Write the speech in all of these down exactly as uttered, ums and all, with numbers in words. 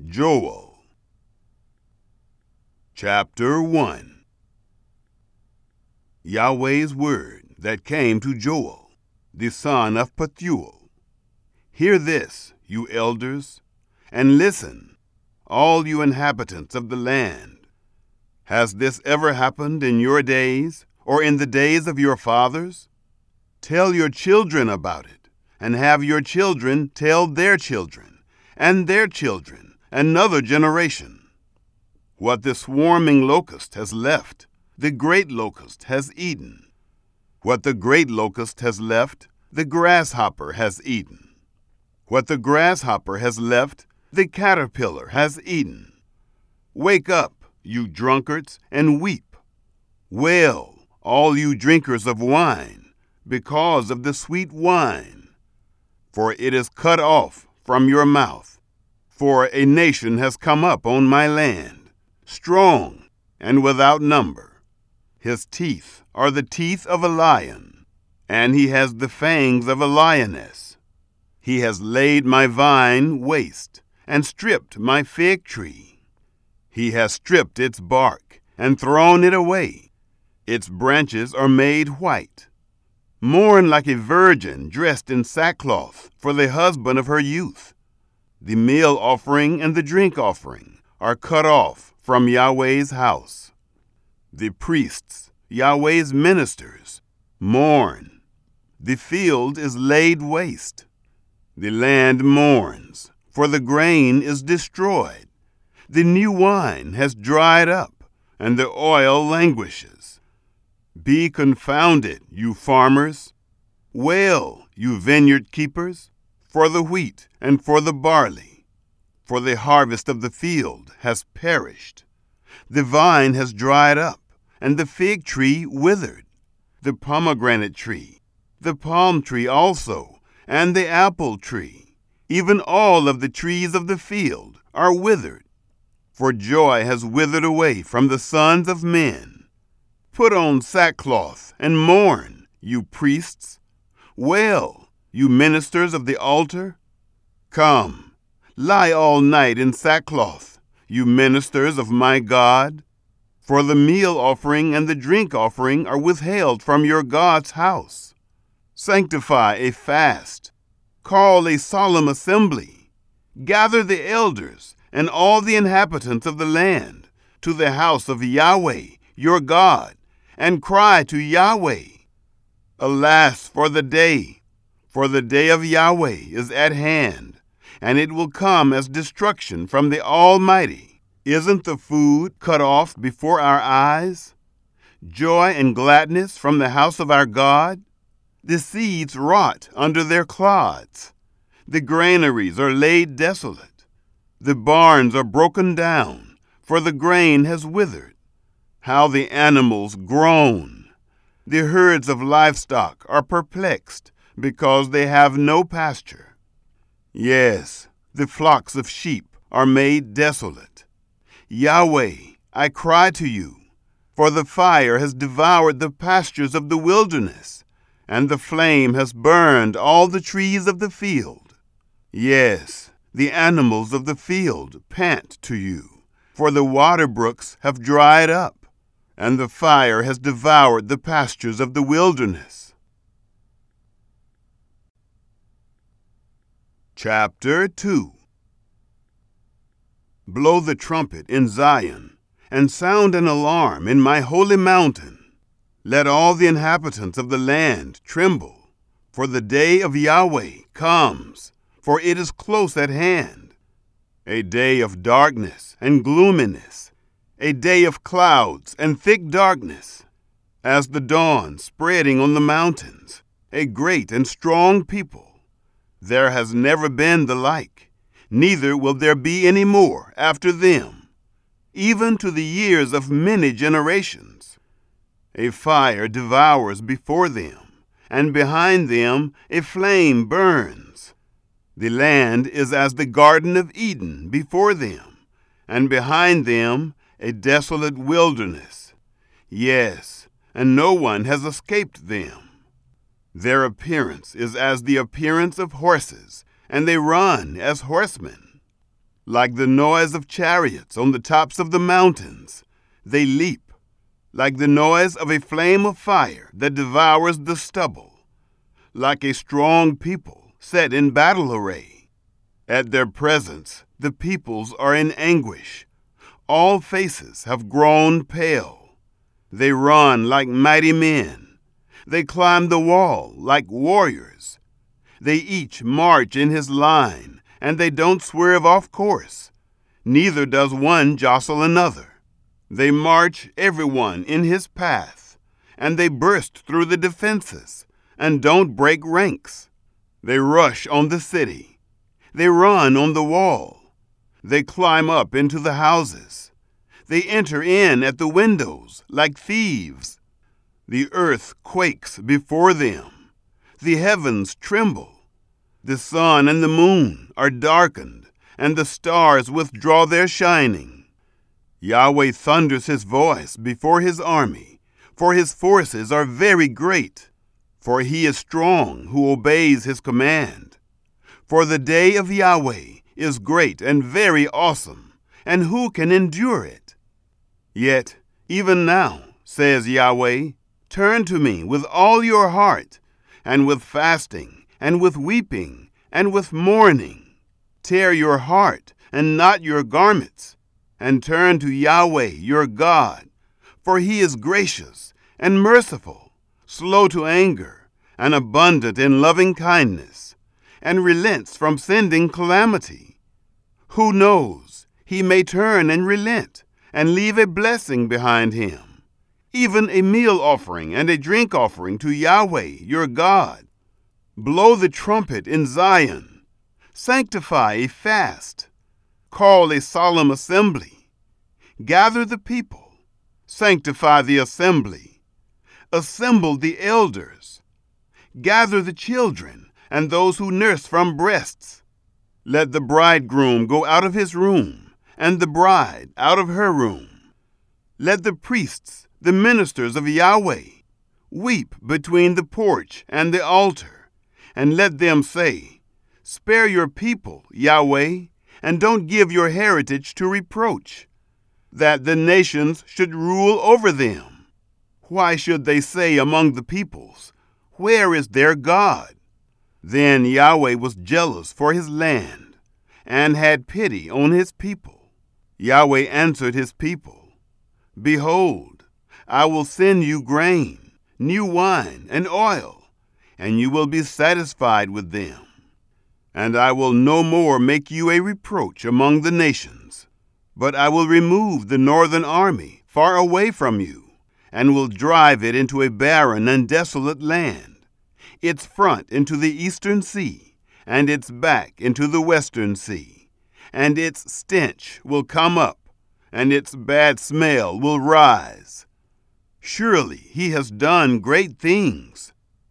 Joel. Chapter one. Yahweh's word that came to Joel, the son of Pethuel. Hear this, you elders, and listen, all you inhabitants of the land. Has this ever happened in your days, or in the days of your fathers? Tell your children about it, and have your children tell their children, and their children, another generation. What the swarming locust has left, the great locust has eaten. What the great locust has left, the grasshopper has eaten. What the grasshopper has left, the caterpillar has eaten. Wake up, you drunkards, and weep. Wail, all you drinkers of wine, because of the sweet wine. For it is cut off from your mouth. For a nation has come up on my land, strong and without number. His teeth are the teeth of a lion, and he has the fangs of a lioness. He has laid my vine waste, and stripped my fig tree. He has stripped its bark, and thrown it away. Its branches are made white. Mourn like a virgin dressed in sackcloth for the husband of her youth. The meal offering and the drink offering are cut off from Yahweh's house. The priests, Yahweh's ministers, mourn. The field is laid waste. The land mourns, for the grain is destroyed. The new wine has dried up, and the oil languishes. Be confounded, you farmers. Wail, you vineyard keepers, for the wheat and for the barley. For the harvest of the field has perished. The vine has dried up, and the fig tree withered. The pomegranate tree, the palm tree also, and the apple tree, even all of the trees of the field, are withered. For joy has withered away from the sons of men. Put on sackcloth and mourn, you priests. Wail, you ministers of the altar. Come, lie all night in sackcloth, you ministers of my God. For the meal offering and the drink offering are withheld from your God's house. Sanctify a fast. Call a solemn assembly. Gather the elders and all the inhabitants of the land to the house of Yahweh, your God, and cry to Yahweh. Alas for the day! For the day of Yahweh is at hand, and it will come as destruction from the Almighty. Isn't the food cut off before our eyes? Joy and gladness from the house of our God? The seeds rot under their clods. The granaries are laid desolate. The barns are broken down, for the grain has withered. How the animals groan! The herds of livestock are perplexed, because they have no pasture. Yes, the flocks of sheep are made desolate. Yahweh, I cry to you, for the fire has devoured the pastures of the wilderness, and the flame has burned all the trees of the field. Yes, the animals of the field pant to you, for the water brooks have dried up, and the fire has devoured the pastures of the wilderness. Chapter two. Blow the trumpet in Zion, and sound an alarm in my holy mountain. Let all the inhabitants of the land tremble, for the day of Yahweh comes, for it is close at hand. A day of darkness and gloominess, a day of clouds and thick darkness, as the dawn spreading on the mountains, a great and strong people. There has never been the like, neither will there be any more after them, even to the years of many generations. A fire devours before them, and behind them a flame burns. The land is as the Garden of Eden before them, and behind them a desolate wilderness. Yes, and no one has escaped them. Their appearance is as the appearance of horses, and they run as horsemen. Like the noise of chariots on the tops of the mountains, they leap, like the noise of a flame of fire that devours the stubble, like a strong people set in battle array. At their presence, the peoples are in anguish. All faces have grown pale. They run like mighty men. They climb the wall like warriors. They each march in his line, and they don't swerve off course. Neither does one jostle another. They march everyone in his path, and they burst through the defenses, and don't break ranks. They rush on the city. They run on the wall. They climb up into the houses. They enter in at the windows like thieves. The earth quakes before them. The heavens tremble. The sun and the moon are darkened, and the stars withdraw their shining. Yahweh thunders his voice before his army, for his forces are very great. For he is strong who obeys his command. For the day of Yahweh is great and very awesome, and who can endure it? Yet, even now, says Yahweh, turn to me with all your heart, and with fasting, and with weeping, and with mourning. Tear your heart, and not your garments, and turn to Yahweh your God, for he is gracious and merciful, slow to anger, and abundant in loving kindness, and relents from sending calamity. Who knows, he may turn and relent, and leave a blessing behind him, even a meal offering and a drink offering to Yahweh your God. Blow the trumpet in Zion, sanctify a fast, call a solemn assembly, gather the people, sanctify the assembly, assemble the elders, gather the children and those who nurse from breasts. Let the bridegroom go out of his room, and the bride out of her room. Let the priests, the ministers of Yahweh, weep between the porch and the altar, and let them say, spare your people, Yahweh, and don't give your heritage to reproach, that the nations should rule over them. Why should they say among the peoples, where is their God? Then Yahweh was jealous for his land, and had pity on his people. Yahweh answered his people, behold, I will send you grain, new wine, and oil, and you will be satisfied with them. And I will no more make you a reproach among the nations, but I will remove the northern army far away from you, and will drive it into a barren and desolate land, its front into the eastern sea, and its back into the western sea. And its stench will come up, and its bad smell will rise. Surely he has done great things.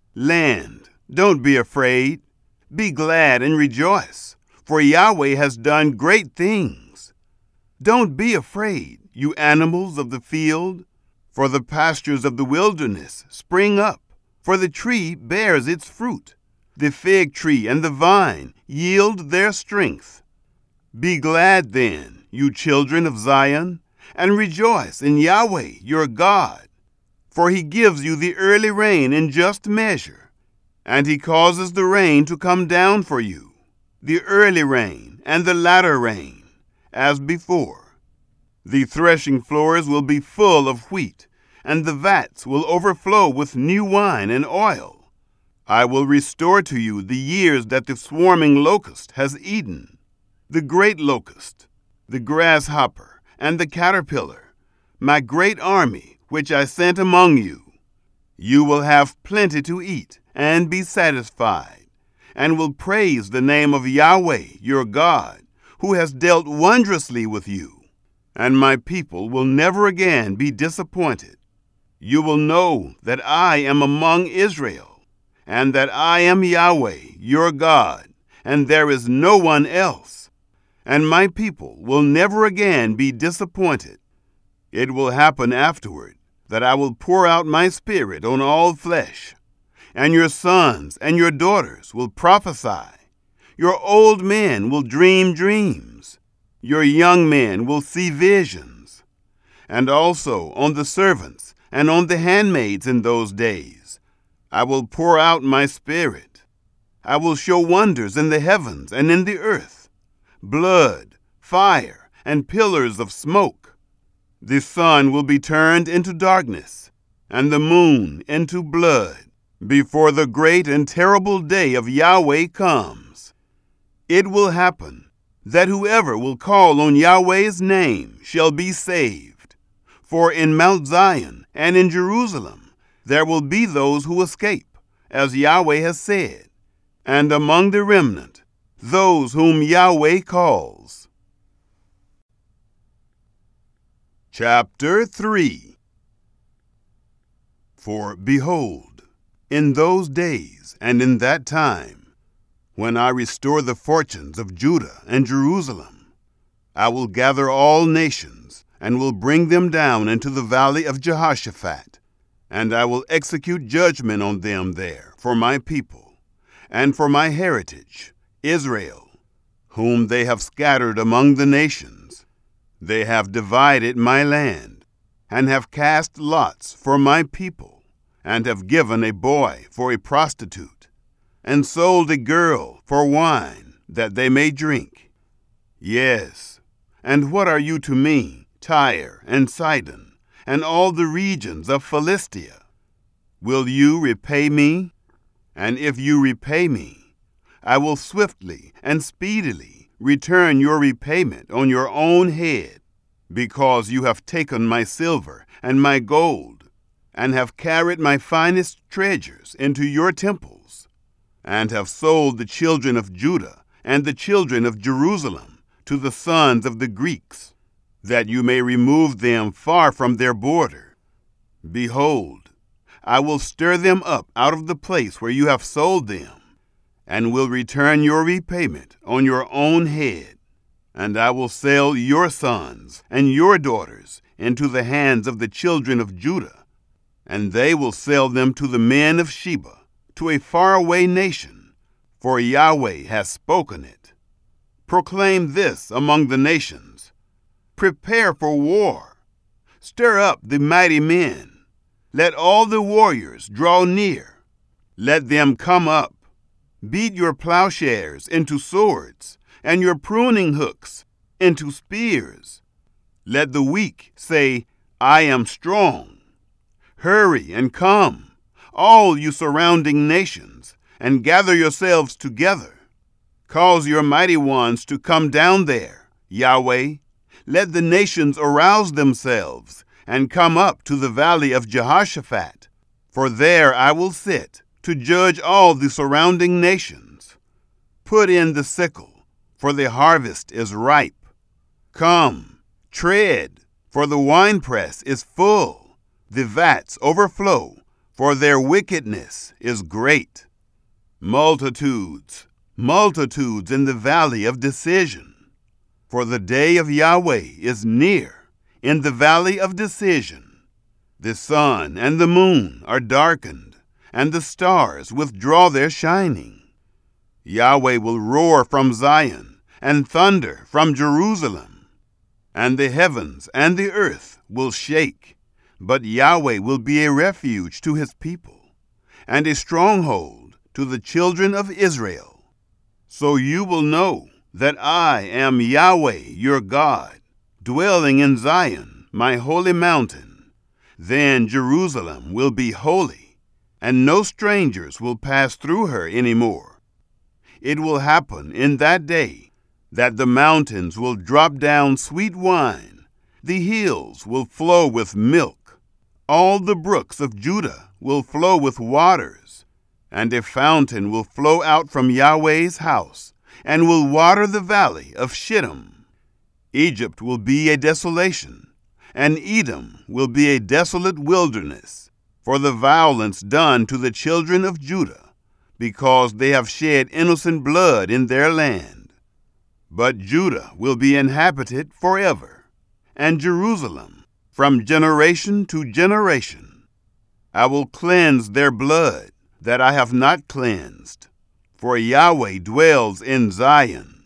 Land, don't be afraid. Be glad and rejoice, for Yahweh has done great things. Don't be afraid, you animals of the field, for the pastures of the wilderness spring up, for the tree bears its fruit. The fig tree and the vine yield their strength. Be glad then, you children of Zion, and rejoice in Yahweh your God, for he gives you the early rain in just measure, and he causes the rain to come down for you, the early rain and the latter rain, as before. The threshing floors will be full of wheat, and the vats will overflow with new wine and oil. I will restore to you the years that the swarming locust has eaten, the great locust, the grasshopper, and the caterpillar, my great army which I sent among you. You will have plenty to eat and be satisfied, and will praise the name of Yahweh your God, who has dealt wondrously with you, and my people will never again be disappointed. You will know that I am among Israel, and that I am Yahweh your God, and there is no one else. And my people will never again be disappointed. It will happen afterward that I will pour out my spirit on all flesh, and your sons and your daughters will prophesy. Your old men will dream dreams, Your young men will see visions, and also on the servants and on the handmaids in those days I will pour out my Spirit. I will show wonders in the heavens and in the earth, blood, fire, and pillars of smoke. The sun will be turned into darkness, and the moon into blood, before the great and terrible day of Yahweh comes. It will happen that whoever will call on Yahweh's name shall be saved. For in Mount Zion and in Jerusalem there will be those who escape, as Yahweh has said, and among the remnant, those whom Yahweh calls. Chapter three. For behold, in those days and in that time, when I restore the fortunes of Judah and Jerusalem, I will gather all nations and will bring them down into the valley of Jehoshaphat, and I will execute judgment on them there for my people, and for my heritage, Israel, whom they have scattered among the nations. They have divided my land, and have cast lots for my people, and have given a boy for a prostitute, and sold a girl for wine, that they may drink. Yes, and what are you to me, Tyre and Sidon, and all the regions of Philistia? Will you repay me? And if you repay me, I will swiftly and speedily return your repayment on your own head, because you have taken my silver and my gold, and have carried my finest treasures into your temples, and have sold the children of Judah and the children of Jerusalem to the sons of the Greeks, that you may remove them far from their border. Behold, I will stir them up out of the place where you have sold them, and will return your repayment on your own head. And I will sell your sons and your daughters into the hands of the children of Judah, and they will sell them to the men of Sheba, to a faraway nation, for Yahweh has spoken it. Proclaim this among the nations: prepare for war. Stir up the mighty men. Let all the warriors draw near. Let them come up. Beat your plowshares into swords, and your pruning hooks into spears. Let the weak say, I am strong. Hurry and come, all you surrounding nations, and gather yourselves together. Cause your mighty ones to come down there, Yahweh. Let the nations arouse themselves and come up to the valley of Jehoshaphat, for there I will sit to judge all the surrounding nations. Put in the sickle, for the harvest is ripe. Come, tread, for the winepress is full. The vats overflow, for their wickedness is great. Multitudes, multitudes in the valley of decision. For the day of Yahweh is near in the valley of decision. The sun and the moon are darkened, and the stars withdraw their shining. Yahweh will roar from Zion, and thunder from Jerusalem. And the heavens and the earth will shake, but Yahweh will be a refuge to his people, and a stronghold to the children of Israel. So you will know that I am Yahweh your God, dwelling in Zion, my holy mountain. Then Jerusalem will be holy, and no strangers will pass through her anymore. It will happen in that day that the mountains will drop down sweet wine, the hills will flow with milk, all the brooks of Judah will flow with waters, and a fountain will flow out from Yahweh's house, and will water the valley of Shittim. Egypt will be a desolation, and Edom will be a desolate wilderness, for the violence done to the children of Judah, because they have shed innocent blood in their land. But Judah will be inhabited forever, and Jerusalem from generation to generation. I will cleanse their blood that I have not cleansed, for Yahweh dwells in Zion.